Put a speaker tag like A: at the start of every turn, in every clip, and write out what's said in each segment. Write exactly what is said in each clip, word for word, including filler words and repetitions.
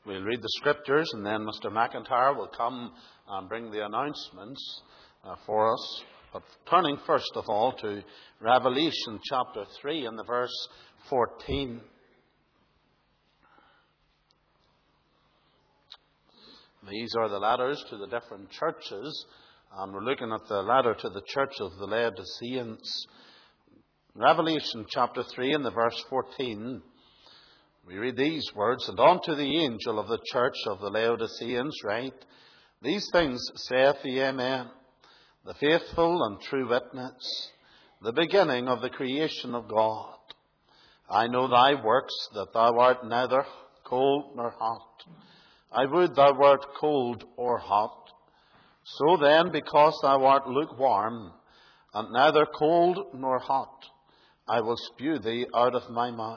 A: We'll read the scriptures, and then Mister McIntyre will come and bring the announcements uh, for us. But turning first of all to Revelation chapter three and the verse fourteen. These are the letters to the different churches, and we're looking at the letter to the church of the Laodiceans. Revelation chapter three and the verse fourteen. We read these words, "And unto the angel of the church of the Laodiceans write, These things saith the Amen, the faithful and true witness, the beginning of the creation of God. I know thy works, that thou art neither cold nor hot. I would thou wert cold or hot. So then, because thou art lukewarm, and neither cold nor hot, I will spew thee out of my mouth.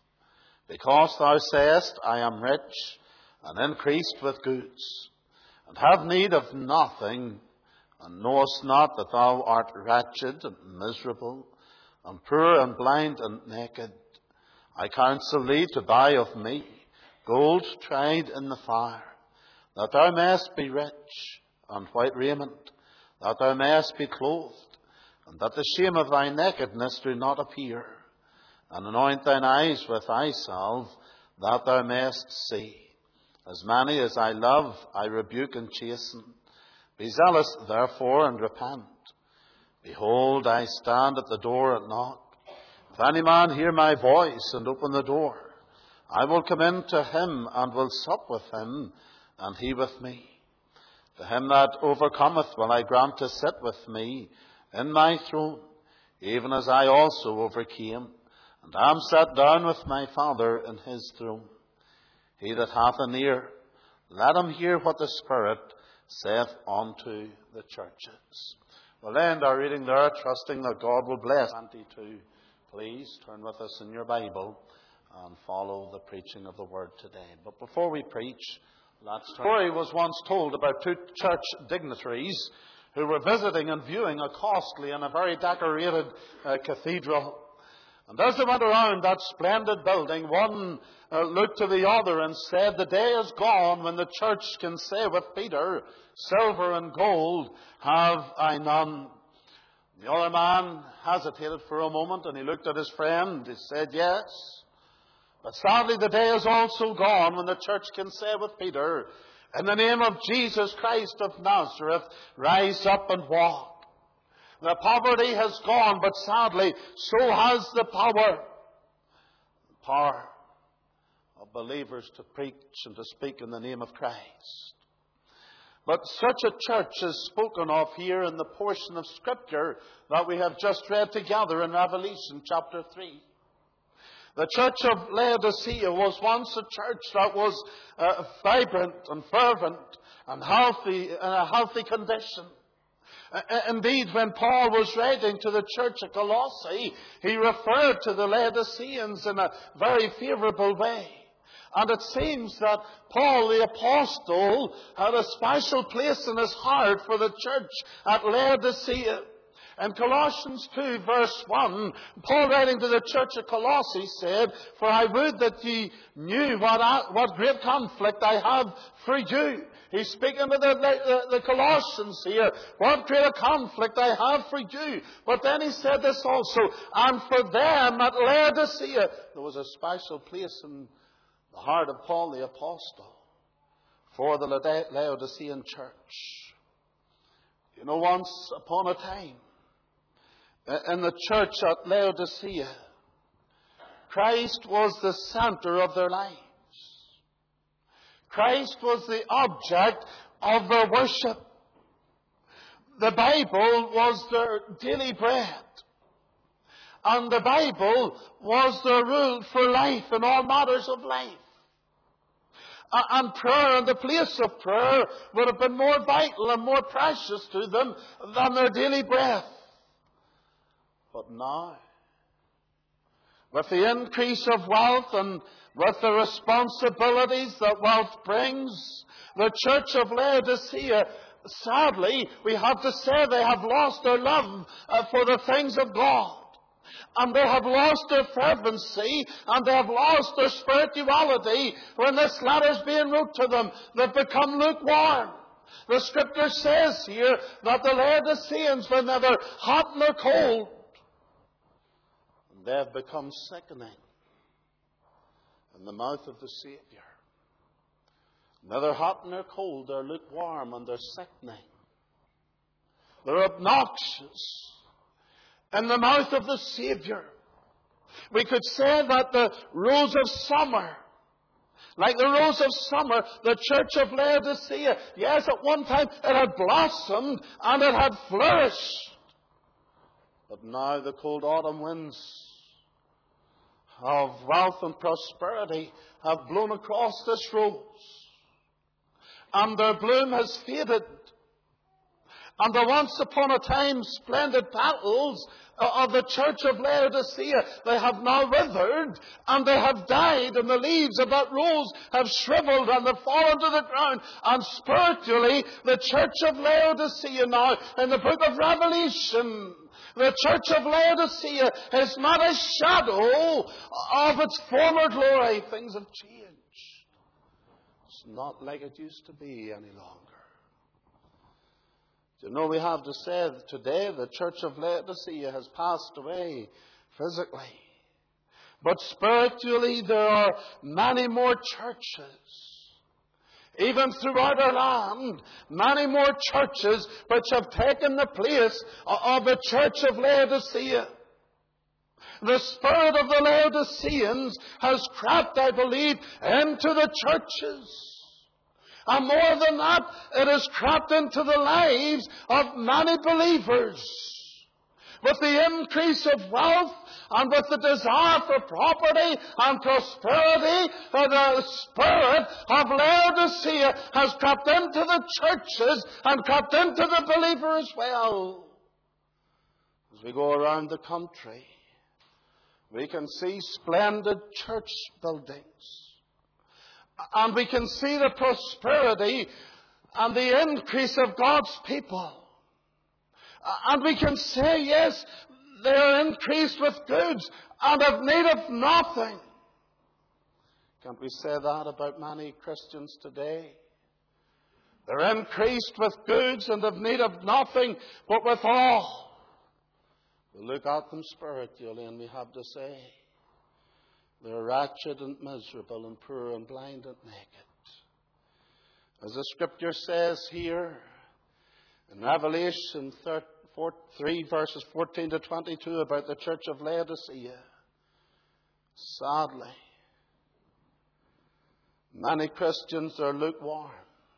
A: Because thou sayest, I am rich, and increased with goods, and have need of nothing, and knowest not that thou art wretched and miserable, and poor and blind and naked. I counsel thee to buy of me gold tried in the fire, that thou mayest be rich, and white raiment, that thou mayest be clothed, and that the shame of thy nakedness do not appear. And anoint thine eyes with eye salve, that thou mayest see. As many as I love, I rebuke and chasten. Be zealous, therefore, and repent. Behold, I stand at the door and knock. If any man hear my voice and open the door, I will come in to him and will sup with him, and he with me. To him that overcometh will I grant to sit with me in my throne, even as I also overcame, and am set down with my Father in his throne. He that hath an ear, let him hear what the Spirit saith unto the churches." We'll end our reading there, trusting that God will bless. twenty-two. Please turn with us in your Bible and follow the preaching of the Word today. But before we preach, let's turn. Story was once told about two church dignitaries who were visiting and viewing a costly and a very decorated uh, cathedral. And as they went around that splendid building, one uh, looked to the other and said, "The day is gone when the church can say with Peter, Silver and gold have I none." The other man hesitated for a moment, and he looked at his friend. He said, "Yes, but sadly the day is also gone when the church can say with Peter, in the name of Jesus Christ of Nazareth, rise up and walk." The poverty has gone, but sadly, so has the power. The power of believers to preach and to speak in the name of Christ. But such a church is spoken of here in the portion of Scripture that we have just read together in Revelation chapter three. The church of Laodicea was once a church that was uh, vibrant and fervent and healthy, in a healthy condition. Indeed, when Paul was writing to the church at Colossae, he referred to the Laodiceans in a very favourable way. And it seems that Paul the Apostle had a special place in his heart for the church at Laodicea. In Colossians two, verse one, Paul writing to the church at Colossae said, "For I would that ye knew what, I, what great conflict I have for you." He's speaking to the, the, the Colossians here. What great a conflict I have for you. But then he said this also, "And for them at Laodicea," there was a special place in the heart of Paul the Apostle for the Laodicean church. You know, once upon a time, in the church at Laodicea, Christ was the center of their lives. Christ was the object of their worship. The Bible was their daily bread. And the Bible was their rule for life in all matters of life. And prayer and the place of prayer would have been more vital and more precious to them than their daily bread. But now, with the increase of wealth and with the responsibilities that wealth brings, the church of Laodicea, sadly, we have to say they have lost their love for the things of God. And they have lost their fervency, and they have lost their spirituality. When this letter is being wrote to them, they've become lukewarm. The Scripture says here that the Laodiceans were neither hot nor cold. And they have become sickening in the mouth of the Savior. Neither hot nor cold, they're lukewarm and they're sickening. They're obnoxious in the mouth of the Savior. We could say that the rose of summer, like the rose of summer, the church of Laodicea, yes, at one time it had blossomed and it had flourished. But now the cold autumn winds of wealth and prosperity have blown across this rose. And their bloom has faded. And the once upon a time splendid petals of the church of Laodicea, they have now withered and they have died, and the leaves of that rose have shriveled and have fallen to the ground. And spiritually, the church of Laodicea now, in the book of Revelation, the church of Laodicea is not a shadow of its former glory. Things have changed. It's not like it used to be any longer. You know, we have to say that today the church of Laodicea has passed away physically. But spiritually there are many more churches. Even throughout our land, many more churches which have taken the place of the church of Laodicea. The spirit of the Laodiceans has crept, I believe, into the churches. And more than that, it has crept into the lives of many believers. With the increase of wealth and with the desire for property and prosperity, the spirit of Laodicea has crept into the churches and crept into the believer as well. As we go around the country, we can see splendid church buildings. And we can see the prosperity and the increase of God's people. And we can say, yes, they are increased with goods and have need of nothing. Can't we say that about many Christians today? They're increased with goods and have need of nothing, but with all. We look at them spiritually and we have to say, they're wretched and miserable and poor and blind and naked. As the Scripture says here in Revelation three, verses fourteen to twenty-two about the church of Laodicea, sadly, many Christians are lukewarm,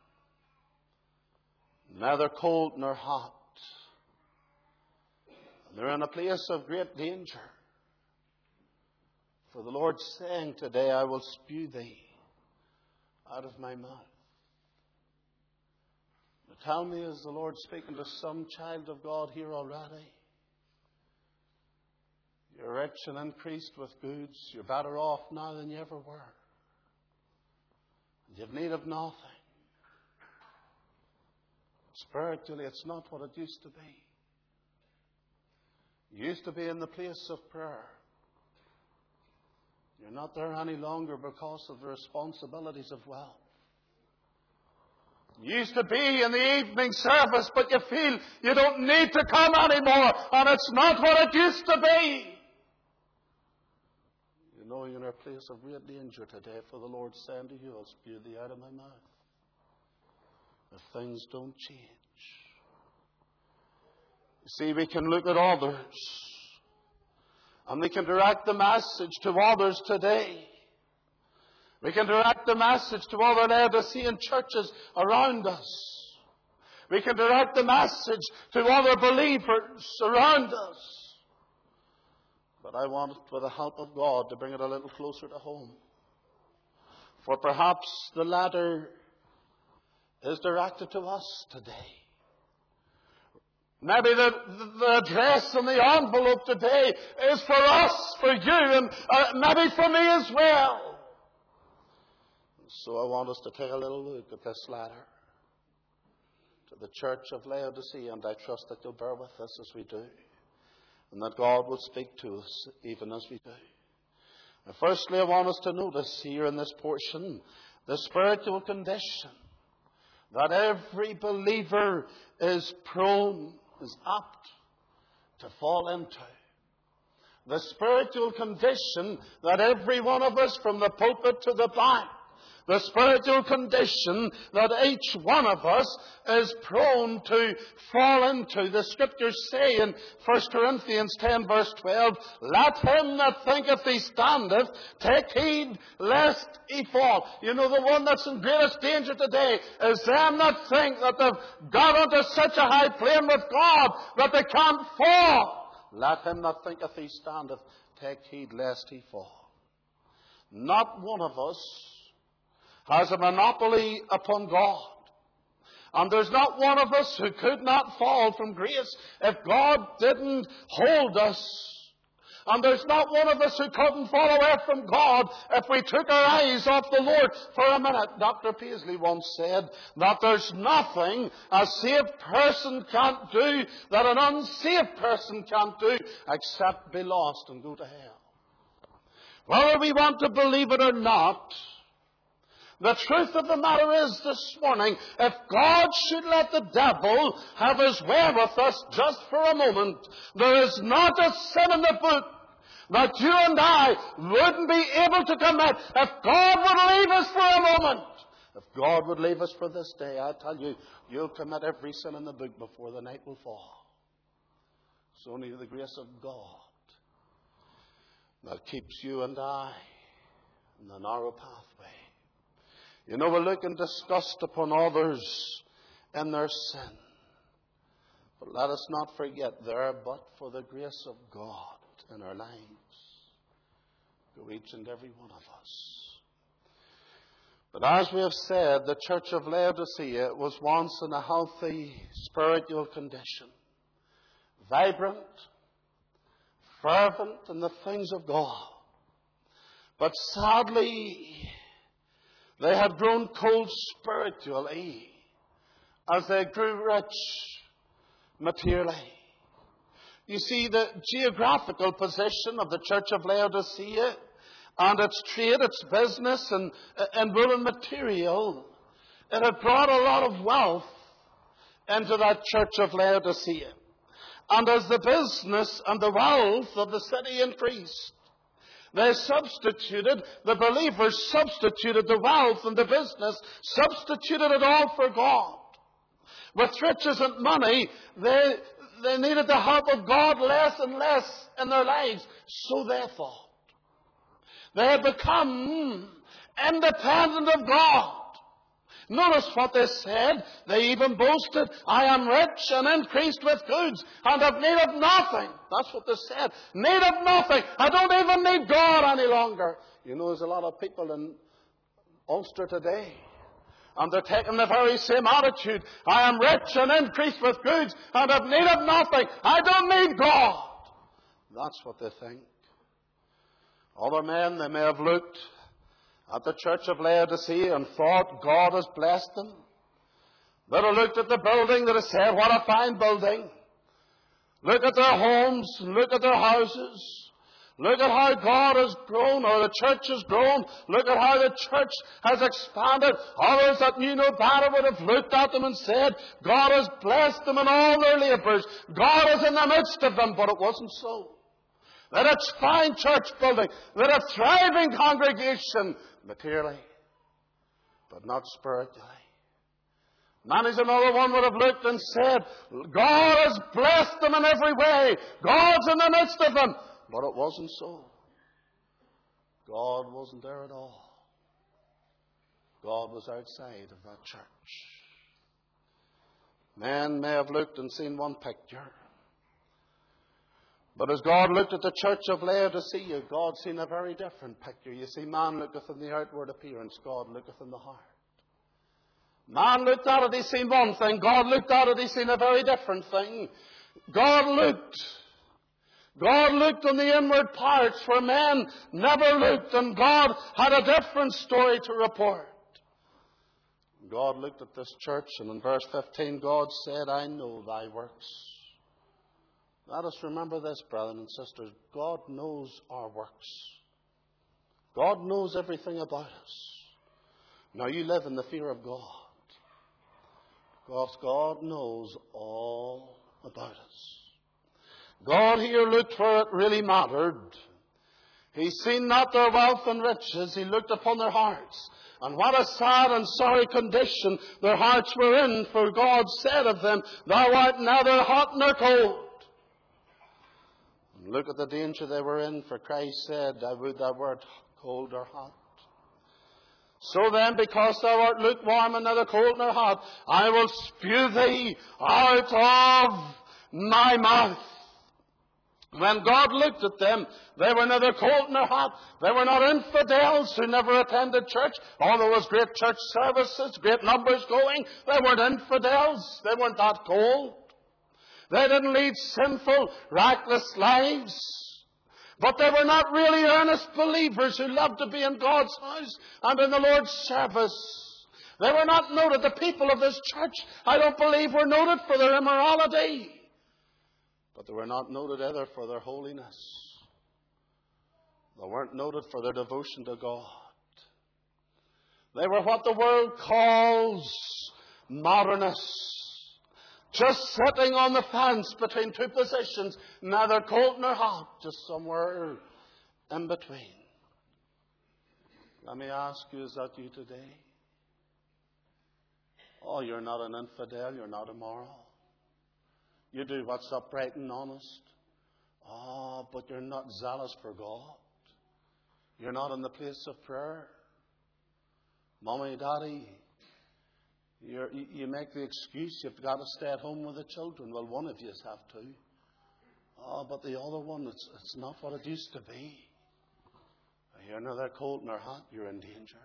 A: neither cold nor hot. And they're in a place of great danger. For the Lord's saying today, I will spew thee out of my mouth. Now tell me, is the Lord speaking to some child of God here already? You're rich and increased with goods. You're better off now than you ever were. You have need of nothing. Spiritually, it's not what it used to be. You used to be in the place of prayer. You're not there any longer because of the responsibilities of wealth. You used to be in the evening service, but you feel you don't need to come anymore, and it's not what it used to be. You know you're in a place of great danger today, for the Lord saying to you, I'll spew thee out of my mouth if things don't change. You see, we can look at others, and we can direct the message to others today. We can direct the message to other Laodicean churches around us. We can direct the message to other believers around us. But I want, with the help of God, to bring it a little closer to home. For perhaps the latter is directed to us today. Maybe the, the address and the envelope today is for us, for you, and uh, maybe for me as well. So I want us to take a little look at this letter to the church of Laodicea, and I trust that you'll bear with us as we do. and that God will speak to us even as we do. Now, firstly, I want us to notice here in this portion the spiritual condition that every believer is prone, is apt to fall into. The spiritual condition that every one of us, from the pulpit to the back, the spiritual condition that each one of us is prone to fall into. The Scriptures say in First Corinthians ten verse twelve, let him that thinketh he standeth take heed lest he fall. You know, the one that's in greatest danger today is them that think that they've got onto such a high plane with God that they can't fall. Let him that thinketh he standeth take heed lest he fall. Not one of us has a monopoly upon God. And there's not one of us who could not fall from grace if God didn't hold us. And there's not one of us who couldn't fall away from God if we took our eyes off the Lord for a minute. Doctor Paisley once said that there's nothing a saved person can't do that an unsaved person can't do except be lost and go to hell. Whether we want to believe it or not, the truth of the matter is this morning, if God should let the devil have his way with us just for a moment, there is not a sin in the book that you and I wouldn't be able to commit if God would leave us for a moment. If God would leave us for this day, I tell you, you'll commit every sin in the book before the night will fall. It's only the grace of God that keeps you and I in the narrow pathway. You know, we look and disgust upon others in their sin. But let us not forget there, but for the grace of God in our lives, to each and every one of us. But as we have said, the church of Laodicea was once in a healthy spiritual condition. Vibrant, fervent in the things of God. But sadly, they had grown cold spiritually as they grew rich materially. You see, the geographical position of the church of Laodicea and its trade, its business and, and woolen material, it had brought a lot of wealth into that church of Laodicea. And as the business and the wealth of the city increased, they substituted, the believers substituted the wealth and the business, substituted it all for God. With riches and money, they, they needed the help of God less and less in their lives. So they thought. They had become independent of God. Notice what they said. They even boasted, I am rich and increased with goods and have need of nothing. That's what they said. Need of nothing. I don't even need God any longer. You know, there's a lot of people in Ulster today, and they're taking the very same attitude. I am rich and increased with goods and have need of nothing. I don't need God. That's what they think. Other men, they may have looked at the church of Laodicea and thought God has blessed them. They'd have looked at the building, they'd have said, what a fine building. Look at their homes, look at their houses. Look at how God has grown, or the church has grown. Look at how the church has expanded. Others that knew no better would have looked at them and said, God has blessed them in all their labours. God is in the midst of them. But it wasn't so. That it's fine church building, that a thriving congregation, materially, but not spiritually. Many's another one would have looked and said, God has blessed them in every way. God's in the midst of them. But it wasn't so. God wasn't there at all. God was outside of that church. Men may have looked and seen one picture. But as God looked at the church of Laodicea, God seen a very different picture. You see, man looketh in the outward appearance, God looketh in the heart. Man looked at it, he seen one thing. God looked at it, he seen a very different thing. God looked. God looked on the inward parts where men never looked, and God had a different story to report. God looked at this church, and in verse fifteen, God said, I know thy works, Let us remember this, brothers and sisters. God knows our works. God knows everything about us. Now you live in the fear of God. Because God knows all about us. God here looked where it really mattered. He seen not their wealth and riches. He looked upon their hearts. And what a sad and sorry condition their hearts were in, for God said of them, Thou art neither hot nor cold. And look at the danger they were in, for Christ said, I would thou wert cold or hot. So then, because thou art lukewarm and neither cold nor hot, I will spew thee out of my mouth. When God looked at them, they were neither cold nor hot. They were not infidels who never attended church. Although there was great church services, great numbers going, they weren't infidels. They weren't that cold. They didn't lead sinful, reckless lives. But they were not really earnest believers who loved to be in God's house and in the Lord's service. They were not noted. The people of this church, I don't believe, were noted for their immorality. But they were not noted either for their holiness. They weren't noted for their devotion to God. They were what the world calls modernists. Just sitting on the fence between two positions, neither cold nor hot, just somewhere in between. Let me ask you, is that you today? Oh, you're not an infidel, you're not immoral. You do what's upright and honest. Oh, but you're not zealous for God. You're not in the place of prayer. Mommy, Daddy, you're, you make the excuse you've got to stay at home with the children. Well, one of you have to. Oh, but the other one, it's, it's not what it used to be. You're neither cold nor hot. You're in danger.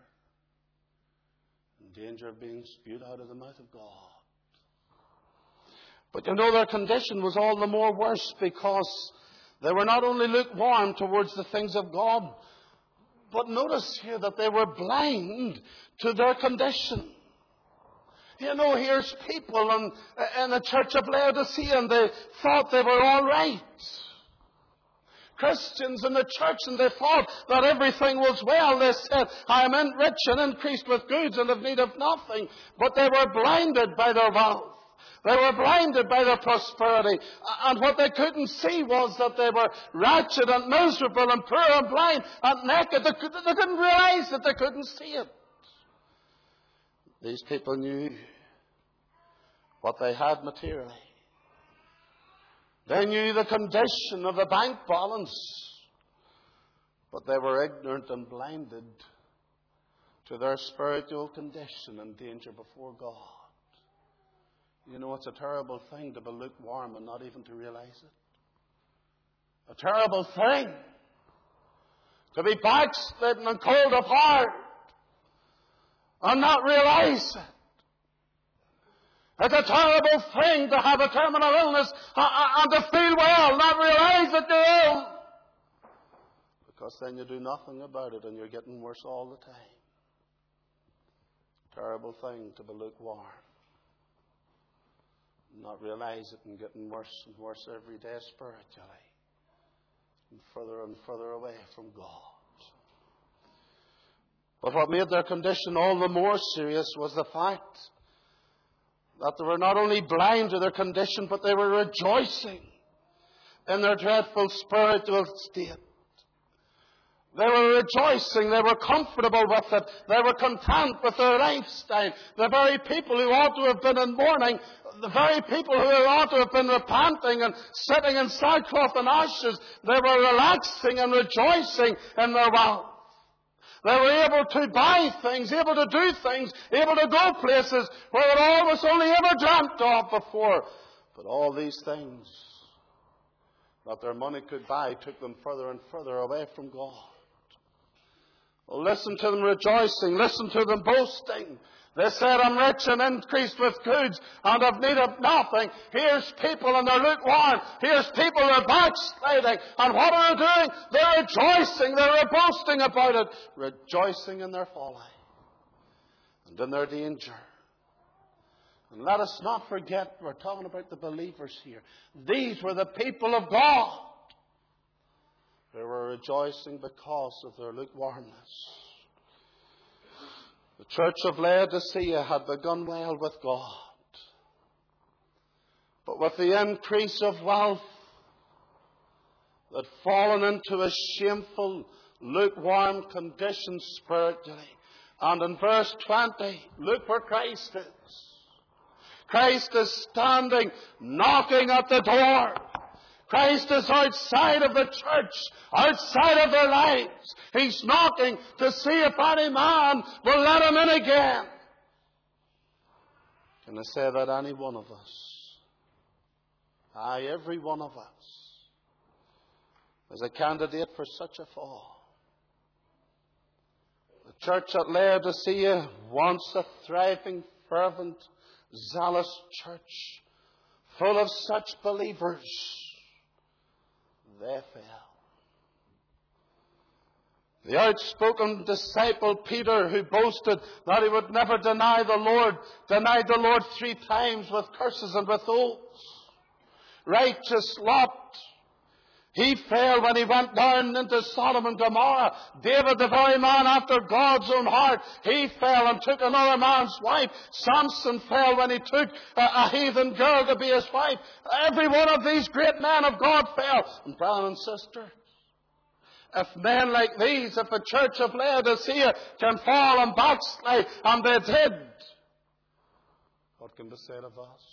A: In danger of being spewed out of the mouth of God. But you know, their condition was all the more worse because they were not only lukewarm towards the things of God, but notice here that they were blind to their condition. You know, here's people in, in the church of Laodicea, and they thought they were all right. Christians in the church, and they thought that everything was well. They said, I am in rich and increased with goods and have need of nothing. But they were blinded by their wealth. They were blinded by their prosperity. And what they couldn't see was that they were wretched and miserable and poor and blind and naked. They couldn't realize that they couldn't see it. These people knew what they had materially. They knew the condition of the bank balance. But they were ignorant and blinded to their spiritual condition and danger before God. You know, it's a terrible thing to be lukewarm and not even to realize it. A terrible thing to be backslidden and cold of heart and not realize it. It's a terrible thing to have a terminal illness and to feel well, not realize that you're ill. Because then you do nothing about it and you're getting worse all the time. Terrible thing to be lukewarm. Not realize it and getting worse and worse every day spiritually. And further and further away from God. But what made their condition all the more serious was the fact that they were not only blind to their condition, but they were rejoicing in their dreadful spiritual state. They were rejoicing. They were comfortable with it. They were content with their lifestyle. The very people who ought to have been in mourning, the very people who ought to have been repenting and sitting in sackcloth and ashes, they were relaxing and rejoicing in their wealth. They were able to buy things, able to do things, able to go places where it all was only ever dreamt of before. But all these things that their money could buy took them further and further away from God. Well, listen to them rejoicing. Listen to them boasting. They said, I'm rich and increased with goods and have need of nothing. Here's people and they're lukewarm. Here's people who are backsliding. And what are they doing? They're rejoicing. They're boasting about it. Rejoicing in their folly and in their danger. And let us not forget, we're talking about the believers here. These were the people of God. They were rejoicing because of their lukewarmness. The church of Laodicea had begun well with God. But with the increase of wealth, they'd fallen into a shameful, lukewarm condition spiritually. And in verse twenty, look where Christ is. Christ is standing, knocking at the door. Christ is outside of the church, outside of their lives. He's knocking to see if any man will let him in again. Can I say that any one of us, aye, every one of us, is a candidate for such a fall? The church at Laodicea wants a thriving, fervent, zealous church full of such believers. They fell. The outspoken disciple Peter, who boasted that he would never deny the Lord, denied the Lord three times with curses and with oaths. Righteous Lot, he fell when he went down into Sodom and Gomorrah. David, the very man after God's own heart, he fell and took another man's wife. Samson fell when he took a, a heathen girl to be his wife. Every one of these great men of God fell. And brother and sister, if men like these, if the church of Laodicea can fall and backslide, and they did, what can be said of us?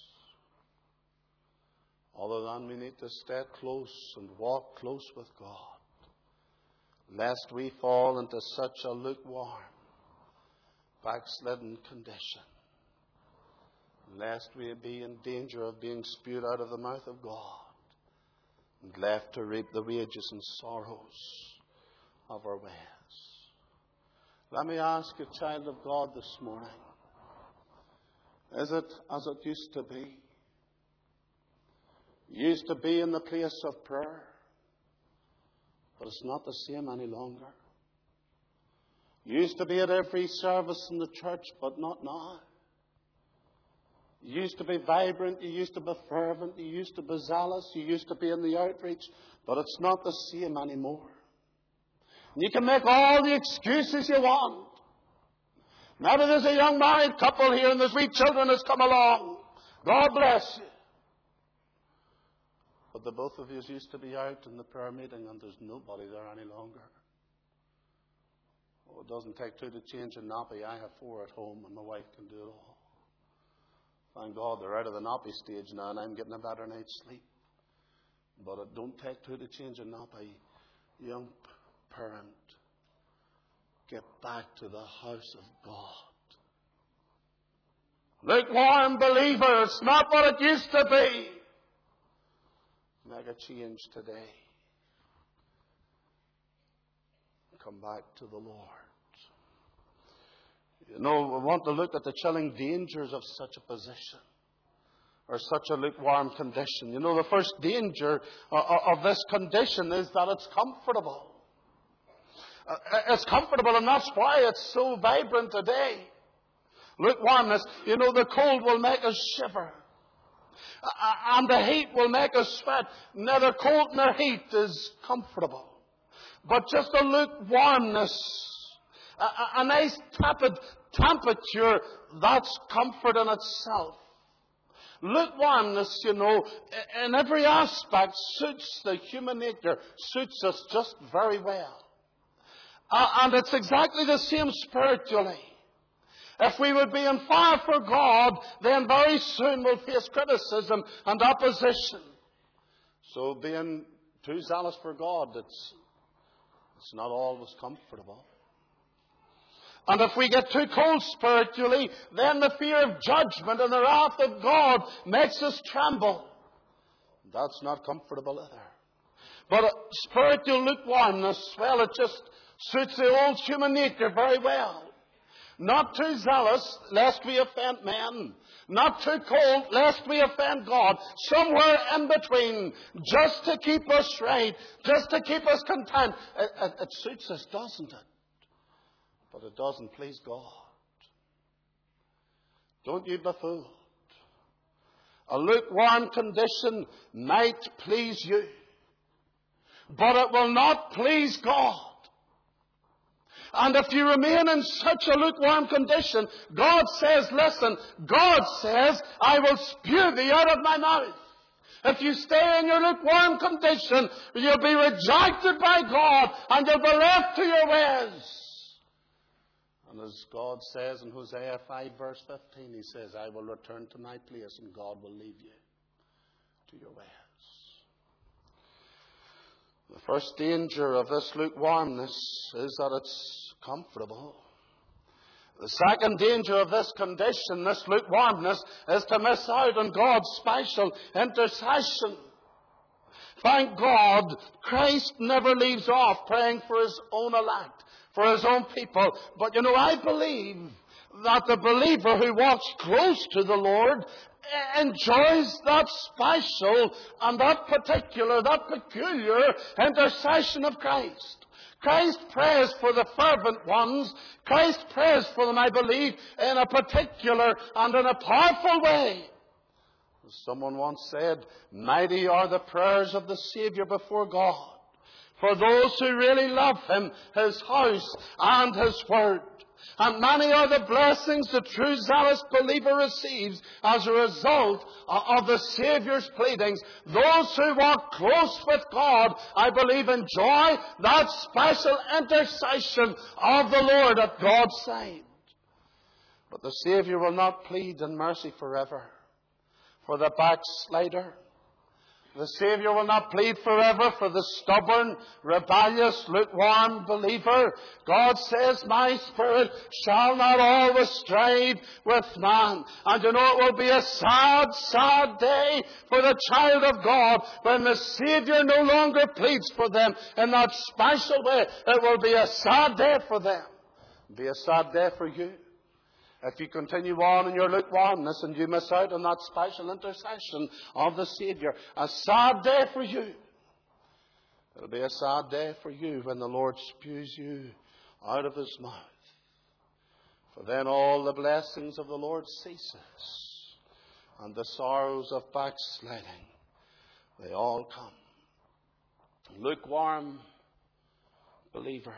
A: Other than we need to stay close and walk close with God, lest we fall into such a lukewarm, backslidden condition, lest we be in danger of being spewed out of the mouth of God and left to reap the wages and sorrows of our ways. Let me ask you, child of God, this morning, is it as it used to be? Used to be in the place of prayer, but it's not the same any longer. Used to be at every service in the church, but not now. You used to be vibrant, you used to be fervent, you used to be zealous, you used to be in the outreach, but it's not the same anymore. You can make all the excuses you want. Maybe there's a young married couple here and there's wee children that's come along. God bless you. But the both of you used to be out in the prayer meeting and there's nobody there any longer. Oh, it doesn't take two to change a nappy. I have four at home and my wife can do it all. Thank God they're out of the nappy stage now and I'm getting a better night's sleep. But it don't take two to change a nappy. Young parent, get back to the house of God. Lukewarm believer, it's not what it used to be. Make a change today. Come back to the Lord. You know, we want to look at the chilling dangers of such a position or such a lukewarm condition. You know, the first danger of this condition is that it's comfortable. It's comfortable, and that's why it's so vibrant today. Lukewarmness, you know, the cold will make us shiver. And the heat will make us sweat. Neither cold nor heat is comfortable. But just a lukewarmness, a, a nice tepid temperature, that's comfort in itself. Lukewarmness, you know, in every aspect suits the human nature, suits us just very well. Uh, and it's exactly the same spiritually. If we would be on fire for God, then very soon we'll face criticism and opposition. So being too zealous for God, it's, it's not always comfortable. And if we get too cold spiritually, then the fear of judgment and the wrath of God makes us tremble. That's not comfortable either. But spiritual lukewarmness, well, it just suits the old human nature very well. Not too zealous, lest we offend men. Not too cold, lest we offend God. Somewhere in between, just to keep us right, just to keep us content. It, it, it suits us, doesn't it? But it doesn't please God. Don't you be fooled. A lukewarm condition might please you, but it will not please God. And if you remain in such a lukewarm condition, God says, listen, God says, I will spew thee out of my mouth. If you stay in your lukewarm condition, you'll be rejected by God and you'll be left to your ways. And as God says in Hosea five verse fifteen, He says, I will return to my place and God will leave you to your ways. The first danger of this lukewarmness is that it's comfortable. The second danger of this condition, this lukewarmness, is to miss out on God's special intercession. Thank God, Christ never leaves off praying for His own elect, for His own people. But you know, I believe that the believer who walks close to the Lord enjoys that special and that particular, that peculiar intercession of Christ. Christ prays for the fervent ones. Christ prays for them, I believe, in a particular and in a powerful way. As someone once said, mighty are the prayers of the Savior before God, for those who really love Him, His house, and His word. And many are the blessings the true zealous believer receives as a result of the Saviour's pleadings. Those who walk close with God, I believe, enjoy that special intercession of the Lord at God's side. But the Saviour will not plead in mercy forever for the backslider. The Saviour will not plead forever for the stubborn, rebellious, lukewarm believer. God says, my spirit shall not always strive with man. And you know, it will be a sad, sad day for the child of God when the Saviour no longer pleads for them in that special way. It will be a sad day for them. It will be a sad day for you. If you continue on in your lukewarmness and you miss out on that special intercession of the Saviour, a sad day for you. It'll be a sad day for you when the Lord spews you out of His mouth. For then all the blessings of the Lord ceases, and the sorrows of backsliding, they all come. Lukewarm believer,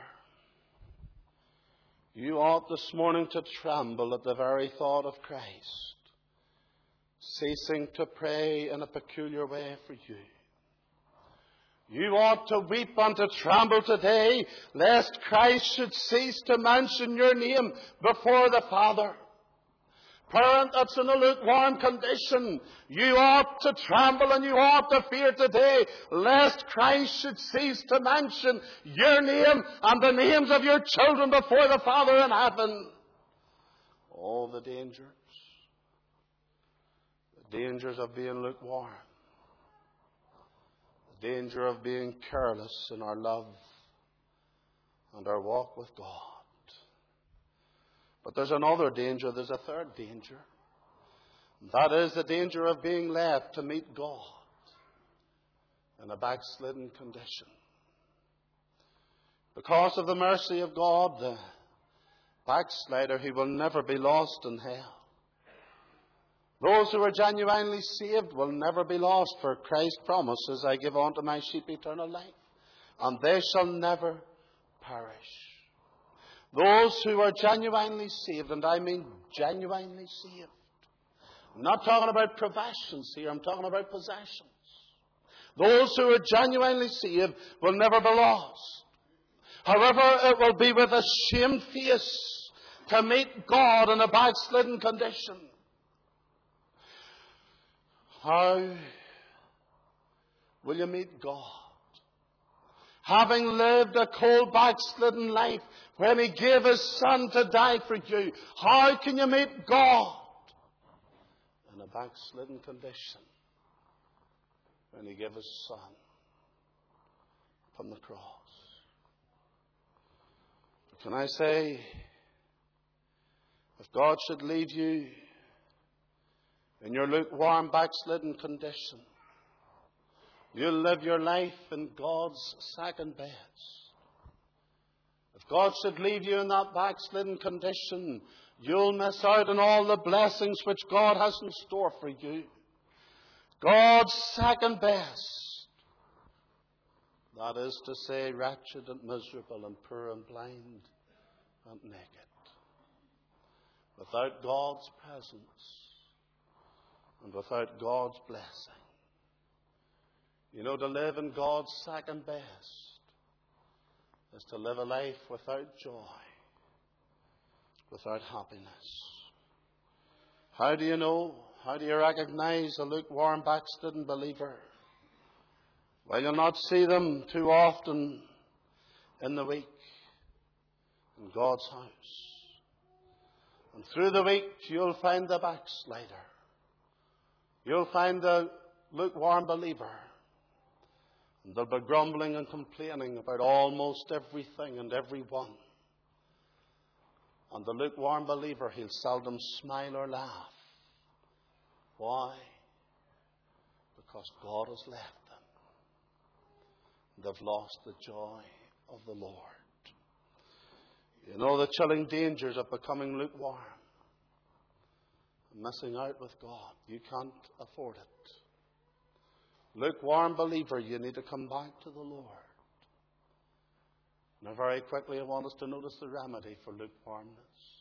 A: you ought this morning to tremble at the very thought of Christ ceasing to pray in a peculiar way for you. You ought to weep and to tremble today, lest Christ should cease to mention your name before the Father. Parent that's in a lukewarm condition, you ought to tremble and you ought to fear today, lest Christ should cease to mention your name and the names of your children before the Father in heaven. All the dangers, the dangers of being lukewarm, the danger of being careless in our love and our walk with God. But there's another danger, there's a third danger. That is the danger of being left to meet God in a backslidden condition. Because of the mercy of God, the backslider, he will never be lost in hell. Those who are genuinely saved will never be lost, for Christ promises, I give unto my sheep eternal life, and they shall never perish. Those who are genuinely saved, and I mean genuinely saved. I'm not talking about professions here, I'm talking about possessions. Those who are genuinely saved will never be lost. However, it will be with a shamed face to meet God in a backslidden condition. How will you meet God? Having lived a cold, backslidden life when He gave His Son to die for you, how can you meet God in a backslidden condition when He gave His Son from the cross? Can I say, if God should leave you in your lukewarm, backslidden condition, you'll live your life in God's second best. If God should leave you in that backslidden condition, you'll miss out on all the blessings which God has in store for you. God's second best. That is to say, wretched and miserable and poor and blind and naked. Without God's presence and without God's blessing. You know, to live in God's second best is to live a life without joy, without happiness. How do you know? How do you recognize a lukewarm, backslidden believer? Well, you'll not see them too often in the week in God's house. And through the week, you'll find the backslider. You'll find the lukewarm believer. And they'll be grumbling and complaining about almost everything and everyone. And the lukewarm believer, he'll seldom smile or laugh. Why? Because God has left them. They've lost the joy of the Lord. You know the chilling dangers of becoming lukewarm. Missing out with God. You can't afford it. Lukewarm believer, you need to come back to the Lord. Now very quickly I want us to notice the remedy for lukewarmness.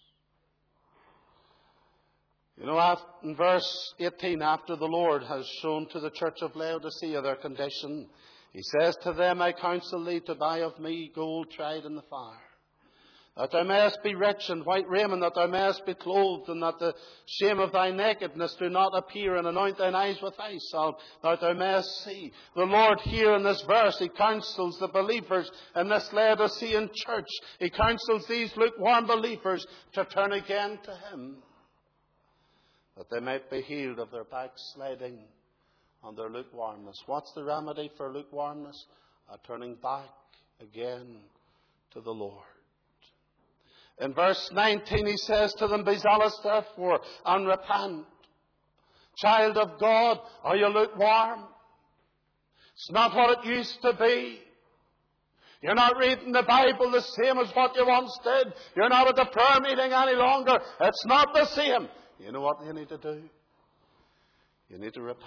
A: You know, in verse eighteen, after the Lord has shown to the church of Laodicea their condition, He says to them, I counsel thee to buy of me gold tried in the fire, that thou mayest be rich, and white raiment, that thou mayest be clothed, and that the shame of thy nakedness do not appear, and anoint thine eyes with eye salve, that thou mayest see. The Lord here in this verse, He counsels the believers in this Laodicean church. He counsels these lukewarm believers to turn again to Him, that they might be healed of their backsliding and their lukewarmness. What's the remedy for lukewarmness? A turning back again to the Lord. In verse nineteen, He says to them, be zealous therefore and repent. Child of God, are you lukewarm? It's not what it used to be. You're not reading the Bible the same as what you once did. You're not at the prayer meeting any longer. It's not the same. You know what you need to do? You need to repent.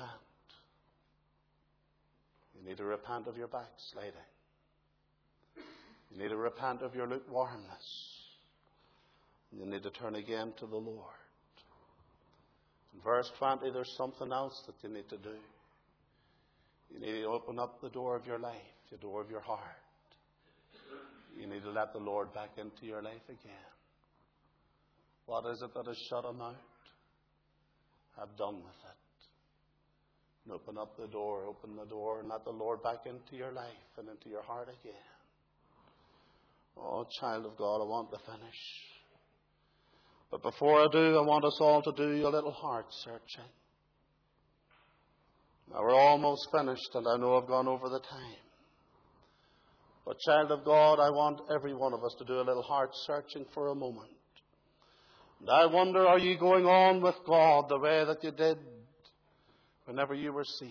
A: You need to repent of your backsliding. You need to repent of your lukewarmness. You need to turn again to the Lord. In verse twenty, there's something else that you need to do. You need to open up the door of your life, the door of your heart. You need to let the Lord back into your life again. What is it that has shut Him out? Have done with it. And open up the door, open the door, and let the Lord back into your life and into your heart again. Oh, child of God, I want to finish. But before I do, I want us all to do a little heart searching. Now, we're almost finished, and I know I've gone over the time. But, child of God, I want every one of us to do a little heart searching for a moment. And I wonder, are you going on with God the way that you did whenever you were saved?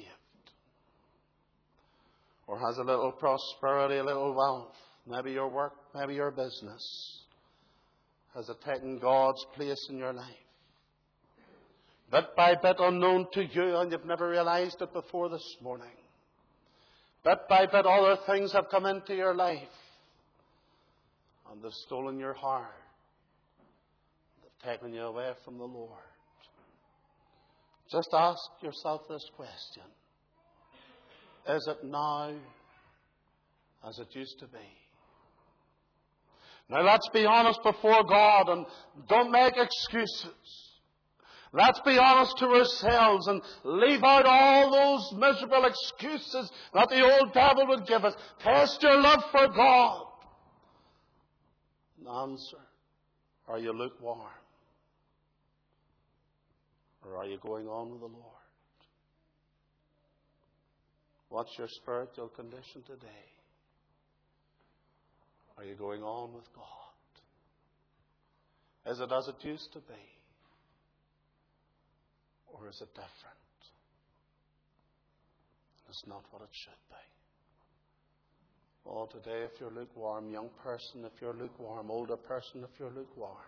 A: Or has a little prosperity, a little wealth, maybe your work, maybe your business, has it taken God's place in your life? Bit by bit, unknown to you, and you've never realized it before this morning. Bit by bit, other things have come into your life, and they've stolen your heart. They've taken you away from the Lord. Just ask yourself this question. Is it now as it used to be? Now let's be honest before God and don't make excuses. Let's be honest to ourselves and leave out all those miserable excuses that the old devil would give us. Test your love for God. And answer, are you lukewarm? Or are you going on with the Lord? What's your spiritual condition today? Are you going on with God? Is it as it used to be? Or is it different? It's not what it should be. Oh, today, if you're lukewarm, young person, if you're lukewarm, older person, if you're lukewarm,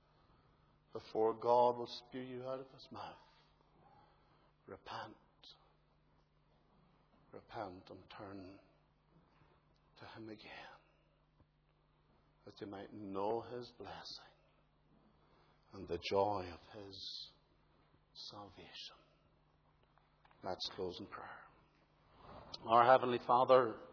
A: before God will spew you out of His mouth, repent repent and turn to Him again, that they might know His blessing and the joy of His salvation. Let's close in prayer. Our Heavenly Father,